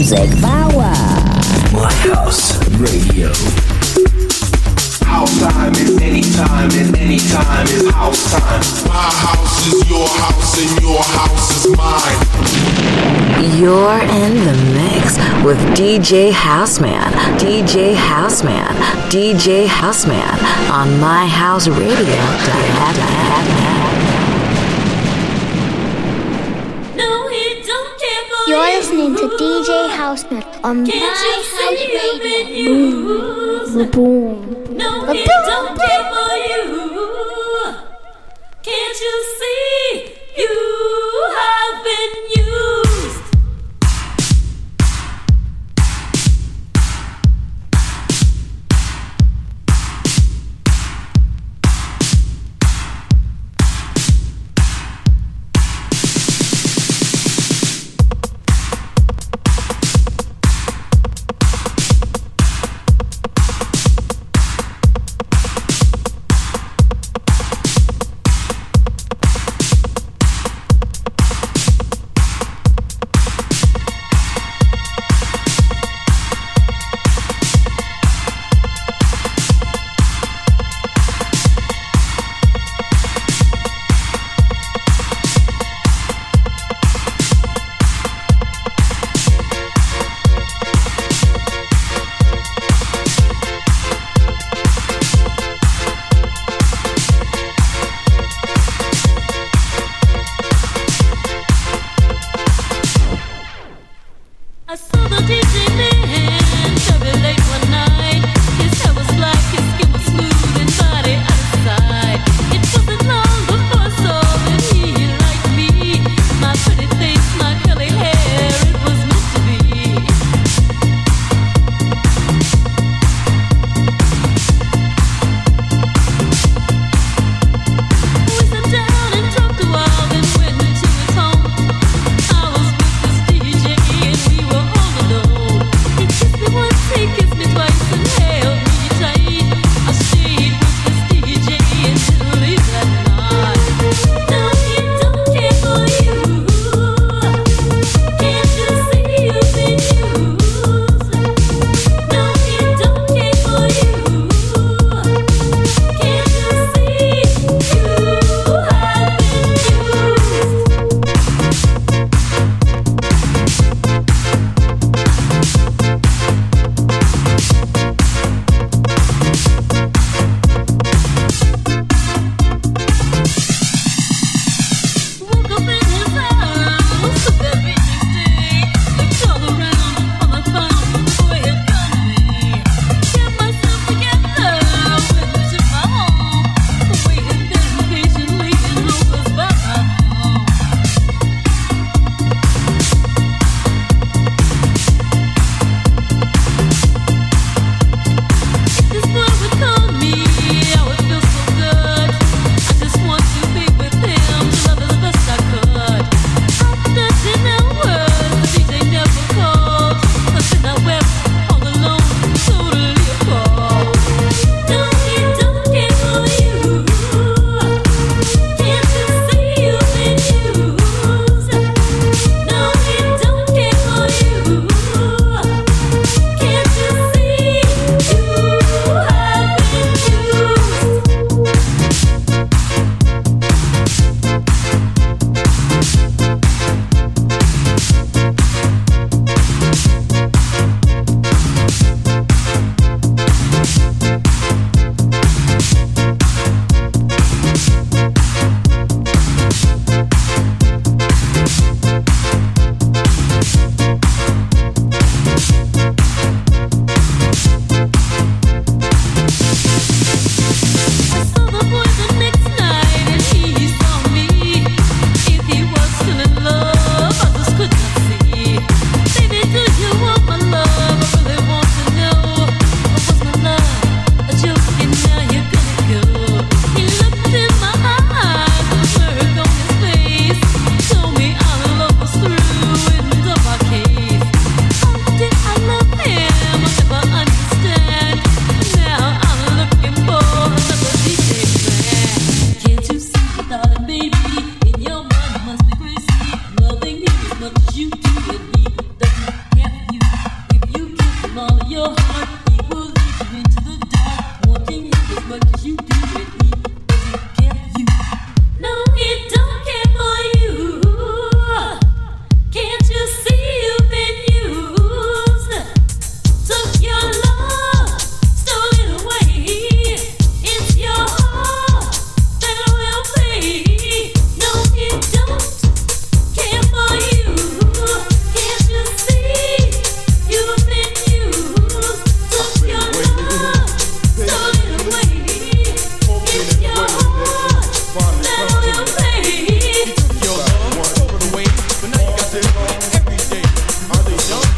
music power. My House Radio. House time is anytime, and anytime is house time. My house is your house, and your house is mine. You're in the mix with DJ Houseman, DJ Houseman, DJ Houseman on My House Radio. You're listening to DJ Houseman on My House Radio. Boom, boom, no, it don't care for you. Can't you see you have been used? I was with this DJ and we were all alone.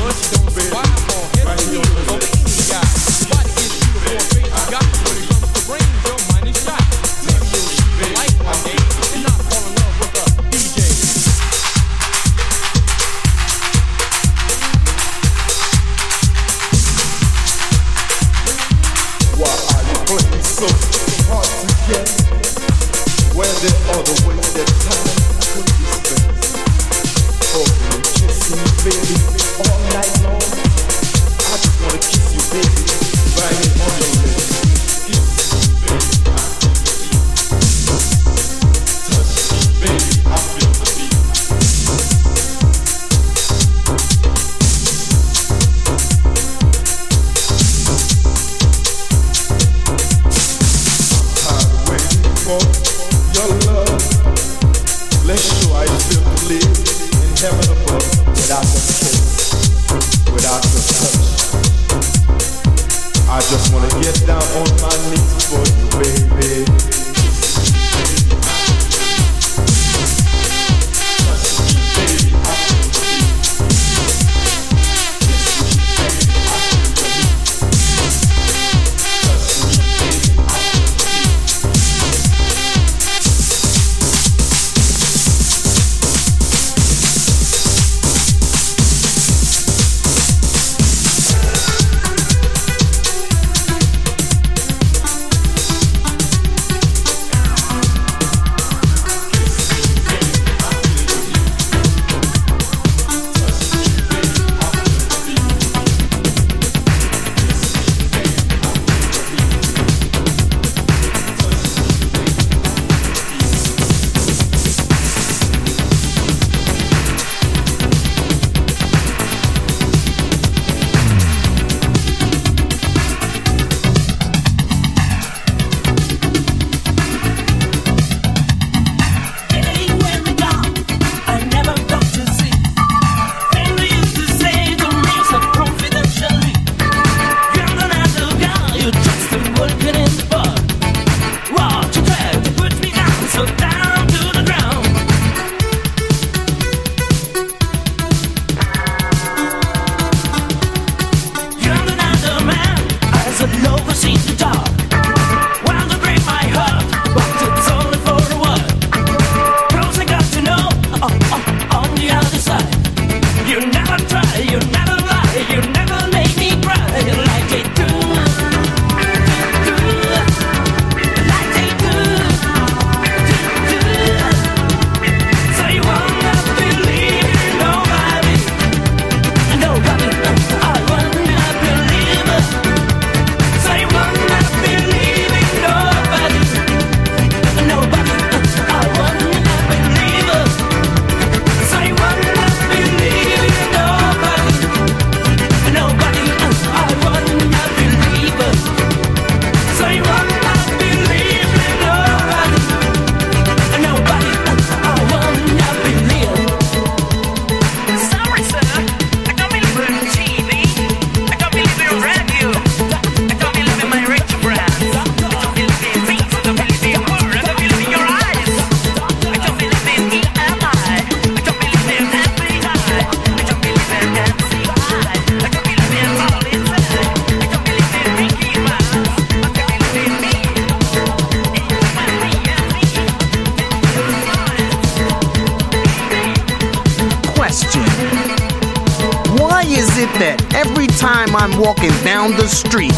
I'm walking down the street,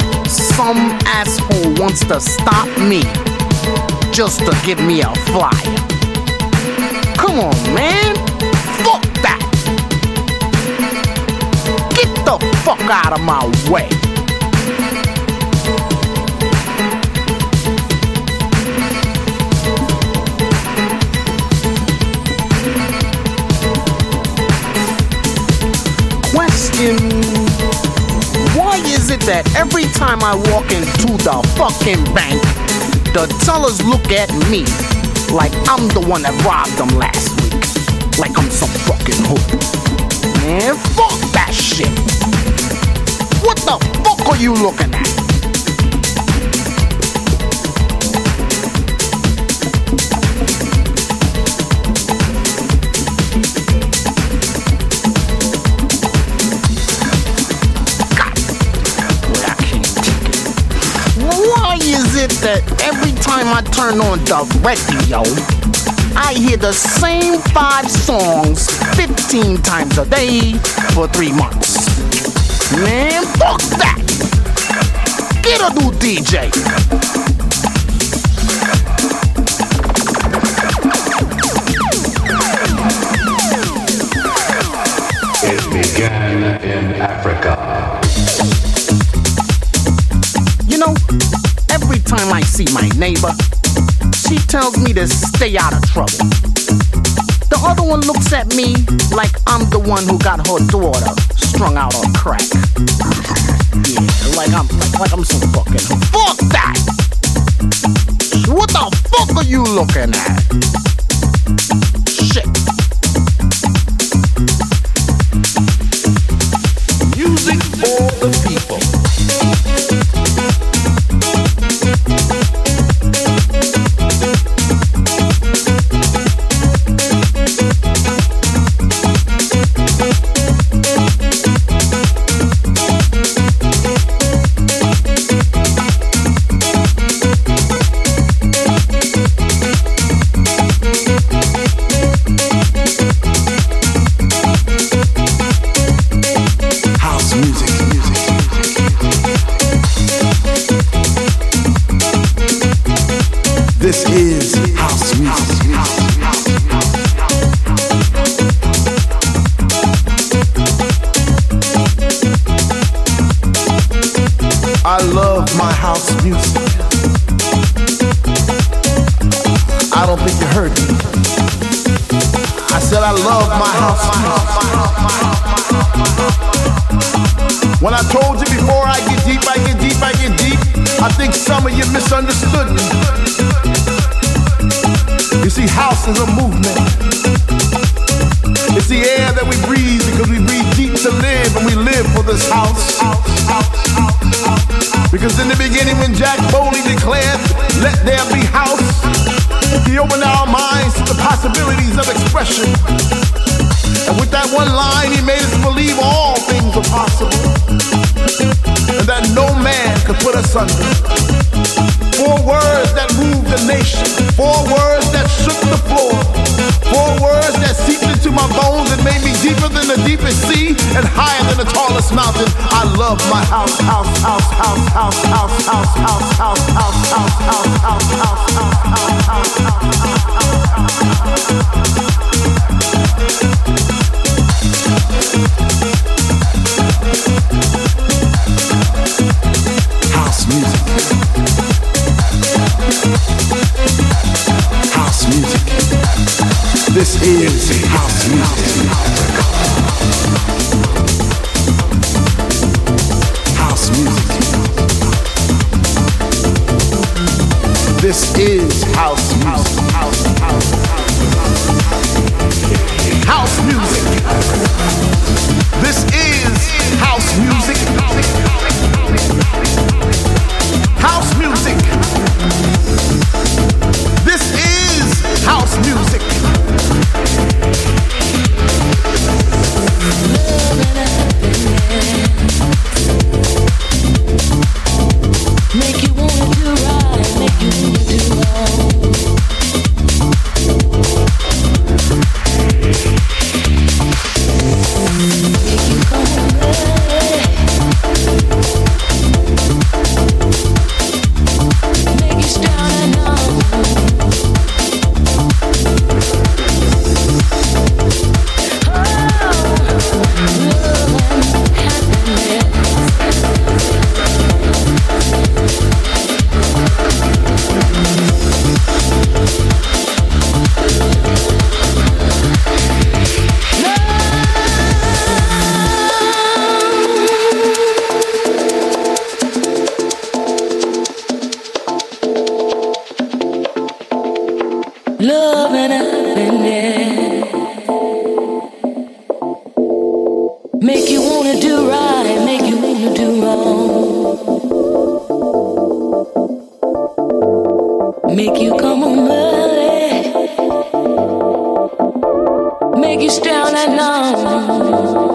some asshole wants to stop me just to give me a flyer. Come on, man. Fuck that. Get the fuck out of my way. Question. Why is it that every time I walk into the fucking bank, the tellers look at me like I'm the one that robbed them last week? Like I'm some fucking hood. Man, fuck that shit. What the fuck are you looking at? that every time I turn on the radio, I hear the same 5 songs 15 times a day for 3 months. Man, fuck that! Get a new DJ! It began in Africa. You know, every time I see my neighbor, she tells me to stay out of trouble. The other one looks at me like I'm the one who got her daughter strung out on crack. Yeah, like I'm so fucking. Fuck that! What the fuck are you looking at? Shit. Music for the people. This is house music. I love my house music. I don't think you heard me. I said I love my house music. When I told you before I get deep, I get deep, I get deep, I think some of you misunderstood me. You see, house is a movement. It's the air that we breathe because we breathe deep to live, and we live for this house. Because in the beginning when Jack Foley declared, let there be house, he opened our minds to the possibilities of expression. And with that one line, he made us believe all things are possible, and that no man could put us under. 4 words that moved the nation, 4 words that shook the floor, 4 words that seeped into my bones and made me deeper than the deepest sea and higher than the tallest mountain. I love my house, house, house, house, house, house, house, house, house, house, house, house, house, house, house music. House music. This is house music. House music. This is house music. House music. This is house music. House music. This is house music. Make you wanna do right, make you wanna do wrong. Make you come away. Make you start and on. Love and happiness make you wanna do right, make you wanna do wrong. Make you come on early, make you stay all night long.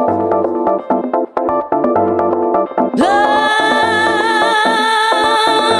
Love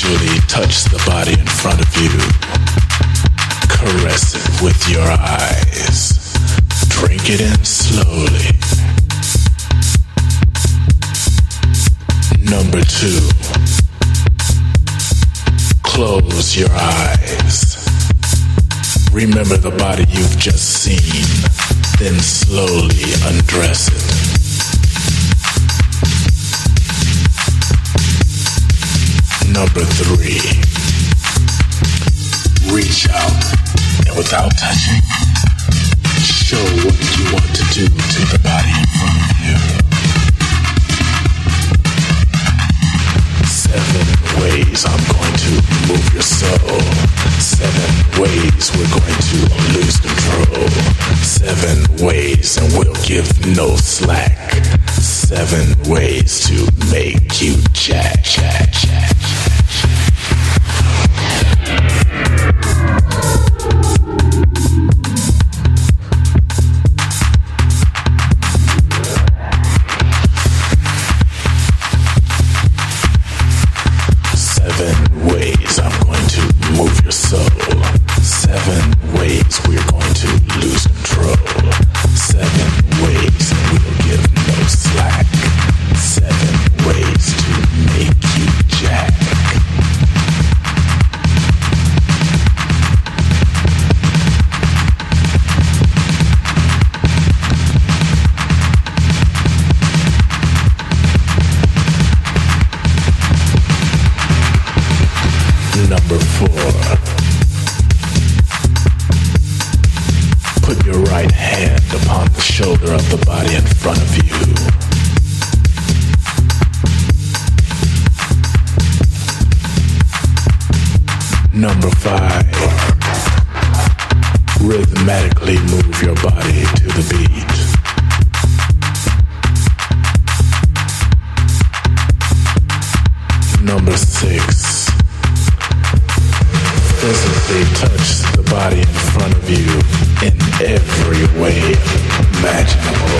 sensually touch the body in front of you. Caress it with your eyes. Drink it in slowly. Number 2. Close your eyes. Remember the body you've just seen, then slowly undress it. Number 3. Reach out and without touching, show what you want to do to the body in front of you. 7 ways I'm going to move your soul. 7 ways we're going to lose control. 7 ways and we'll give no slack. 7 ways to make you jack, jack, jack. Number 4. Put your right hand upon the shoulder of the body in front of you. Number 5. Rhythmically move your body to the beat. Number 6. Physically touch the body in front of you in every way imaginable.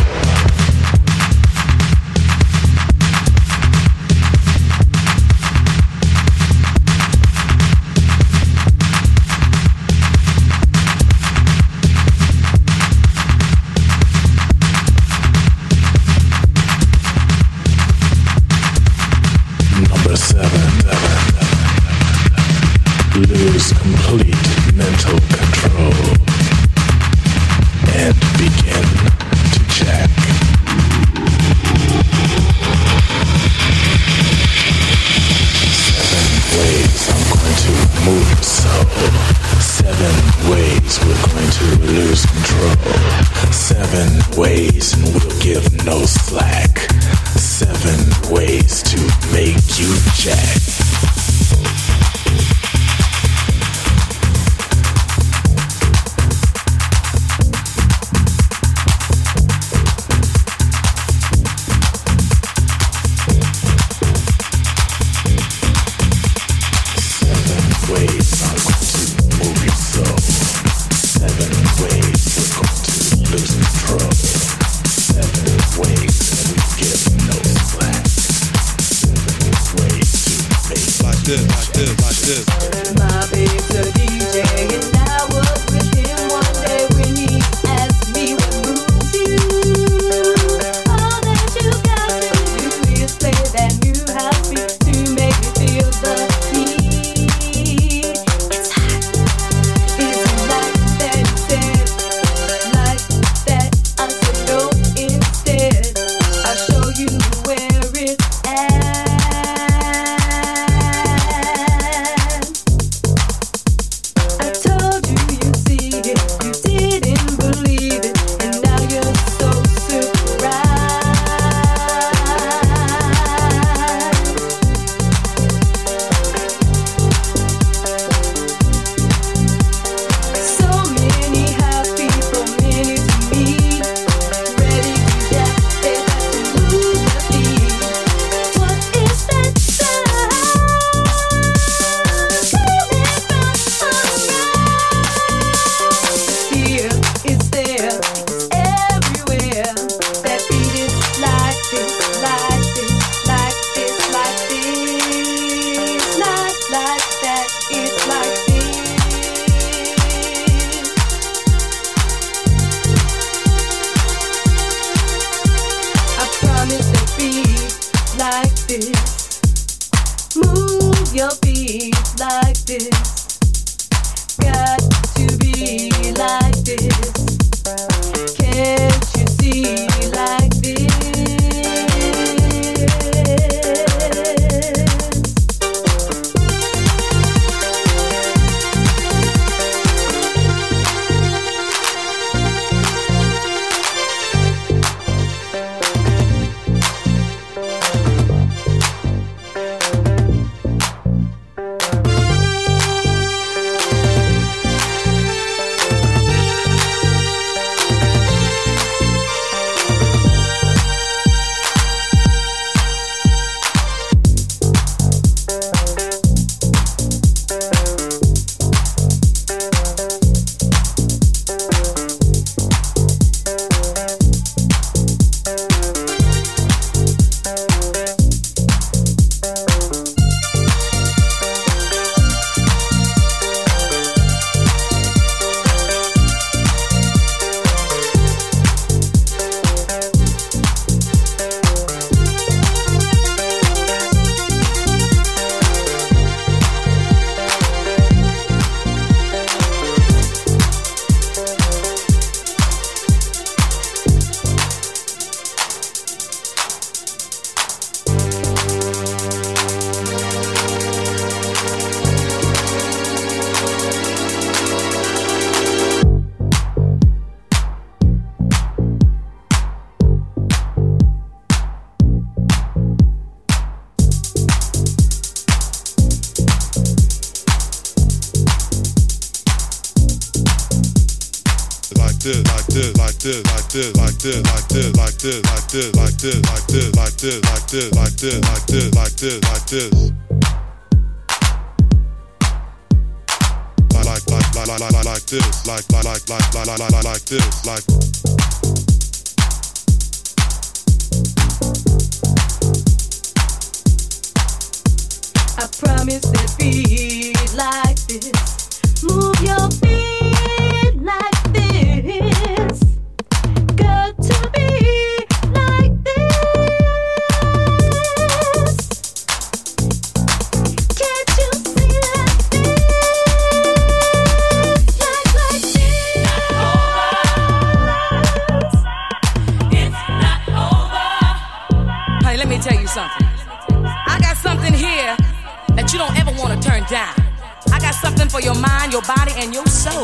Number 7. Lose complete mental control and begin to jack. 7 ways I'm going to move your soul. 7 ways we're going to lose control. 7 ways and we'll give no slack. 7 ways to make you jack. Ways and we give no slack. 7 ways to make I promise to be like this. Move your feet like this. Got to be like this. Can't you see like this? Like this. It's not over. Honey, let me tell you something. I got something here that you don't ever want to turn down. I got something for your mind, your body, and your soul.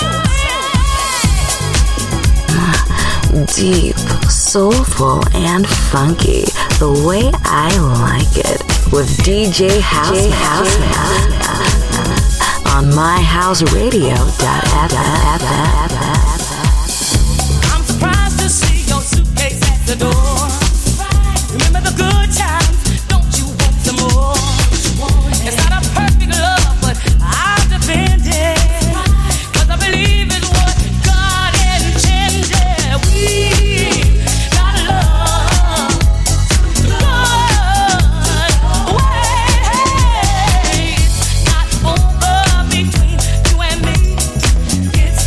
Deep, soulful, and funky, the way I like it, with DJ Houseman on myhouseradio.fm. I'm surprised to see your suitcase at the door. Remember the good times, don't you want some more? It's not a perfect love, but I'll defend it. 'Cause I believe it's what God intended. We got love, good ways. Not over between you and me. It's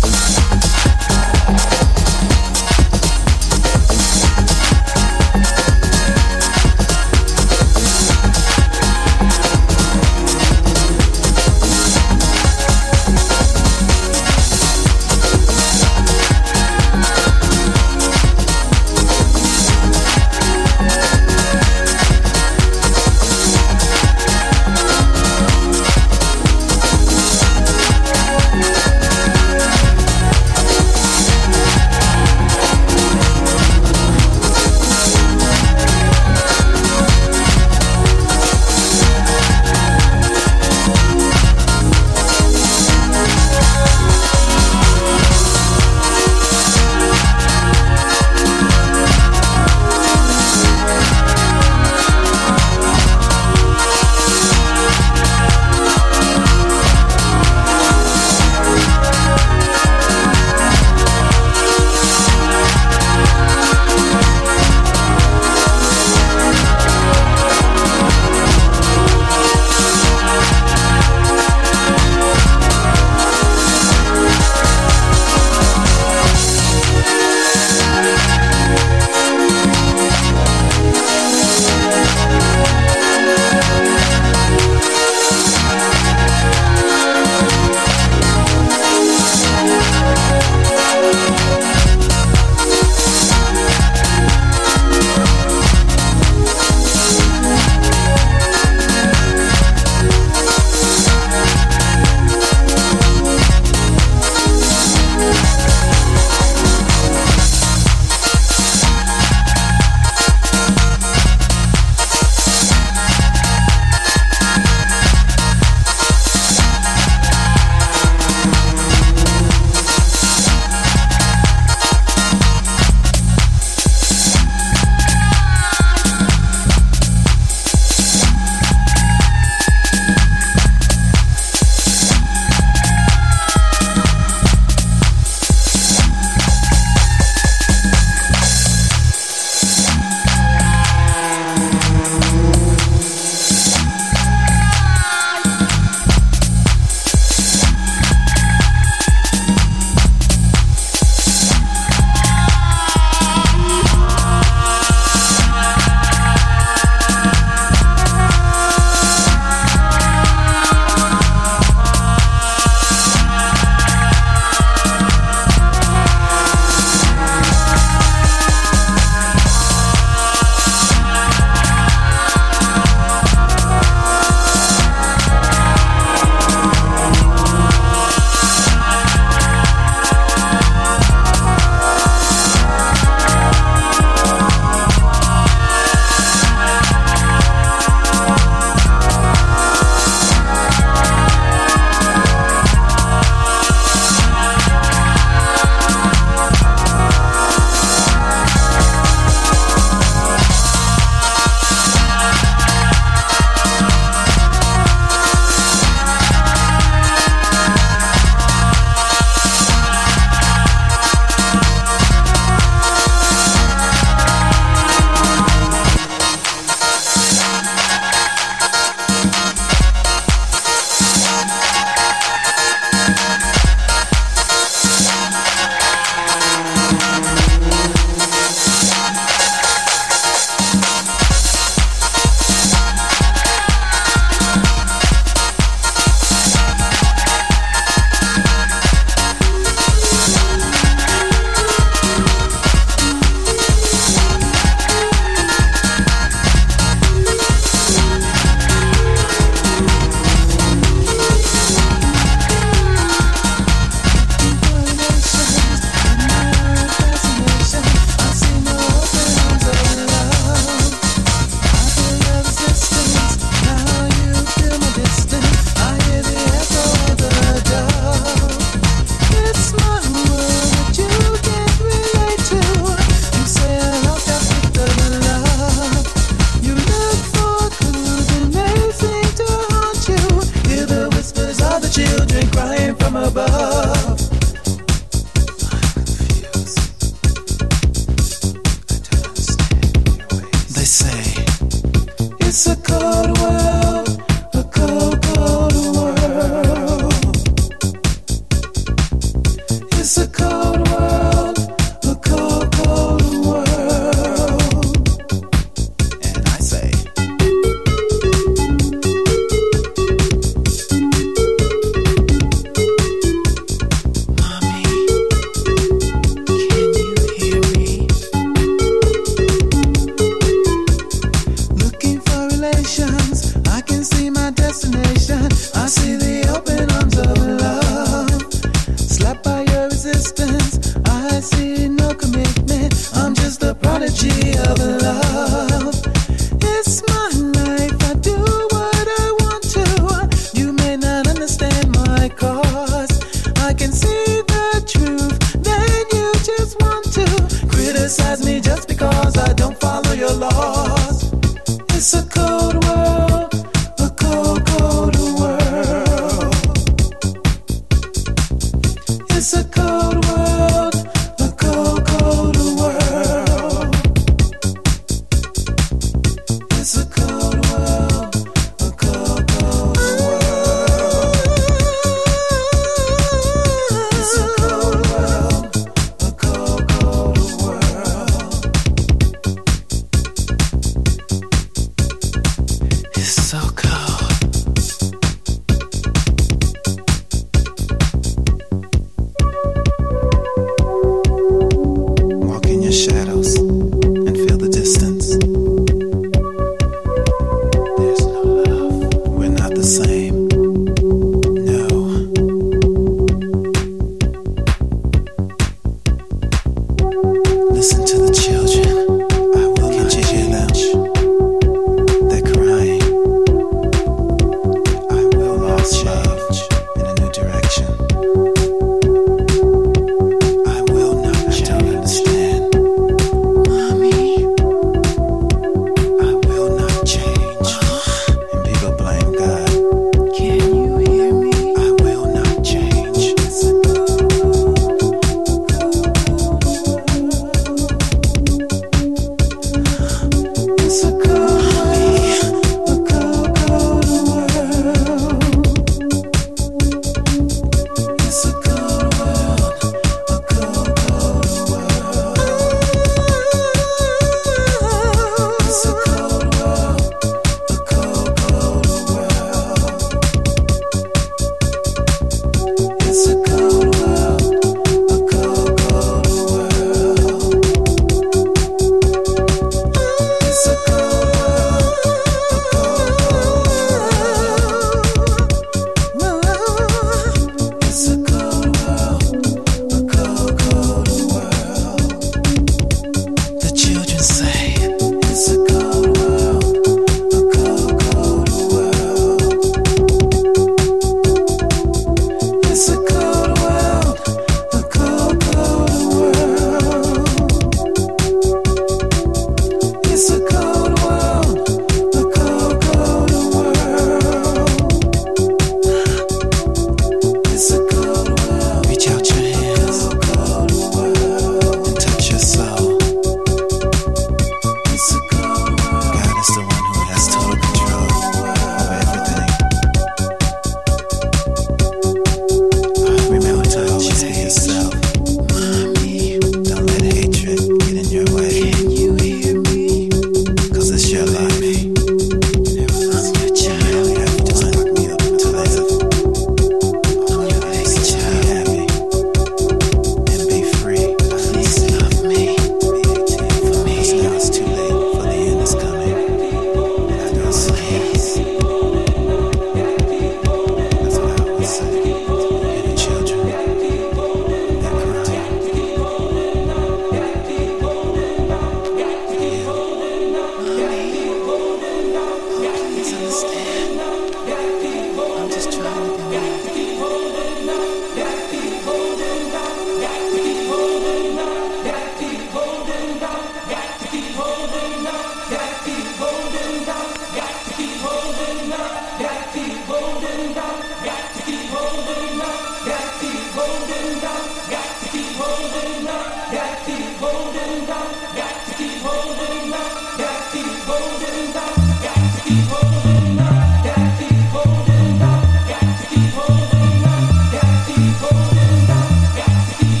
Got to keep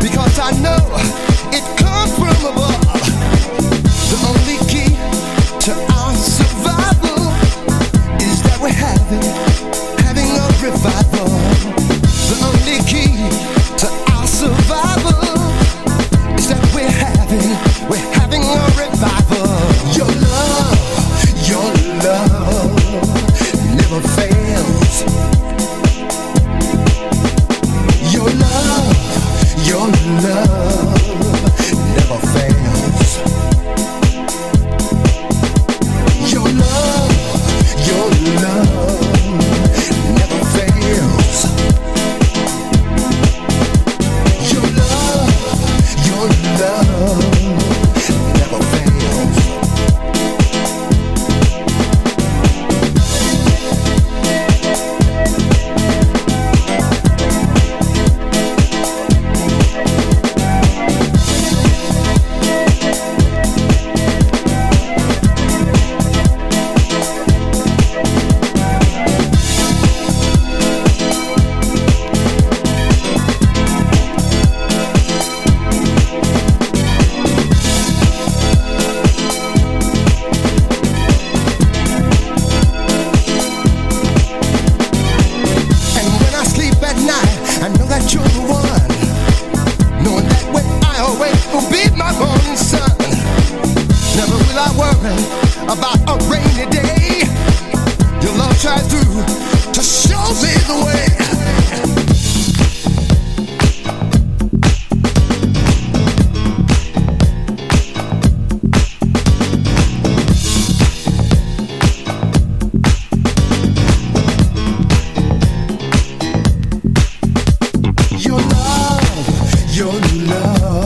because I know it comes from above. The only key to our survival is that we're having a revival. The only key to our survival is that we're having a revival. Your love never fails. Your love never fails. Your love never fails. Your love never fails. I know that you're the one, knowing that when I awake will be my morning sun. Never will I worry about a rainy day. Your love shines through to show me the way. Your love